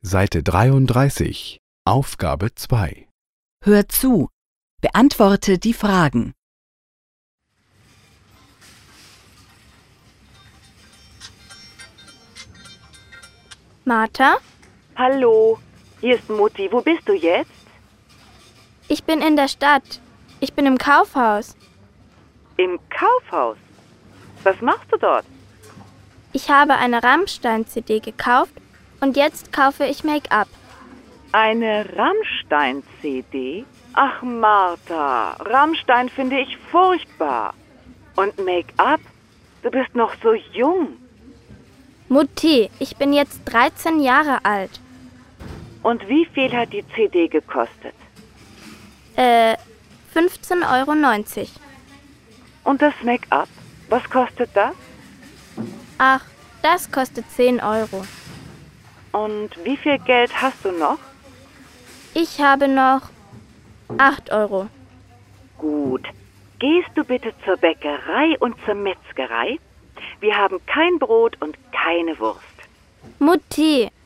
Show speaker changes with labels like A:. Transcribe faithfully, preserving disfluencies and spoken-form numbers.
A: Seite dreiunddreißig, Aufgabe zwei.
B: Hör zu. Beantworte die Fragen.
C: Martha?
D: Hallo, hier ist Mutti. Wo bist du jetzt?
C: Ich bin in der Stadt. Ich bin im Kaufhaus.
D: Im Kaufhaus? Was machst du dort?
C: Ich habe eine Rammstein-C D gekauft und jetzt kaufe ich Make-up.
D: Eine Rammstein-C D? Ach, Martha, Rammstein finde ich furchtbar. Und Make-up? Du bist noch so jung.
C: Mutti, ich bin jetzt dreizehn Jahre alt.
D: Und wie viel hat die C D gekostet?
C: Äh, fünfzehn Euro neunzig.
D: Und das Make-up? Was kostet das?
C: Ach, das kostet zehn Euro.
D: Und wie viel Geld hast du noch?
C: Ich habe noch acht Euro.
D: Gut. Gehst du bitte zur Bäckerei und zur Metzgerei? Wir haben kein Brot und keine Wurst.
C: Mutti,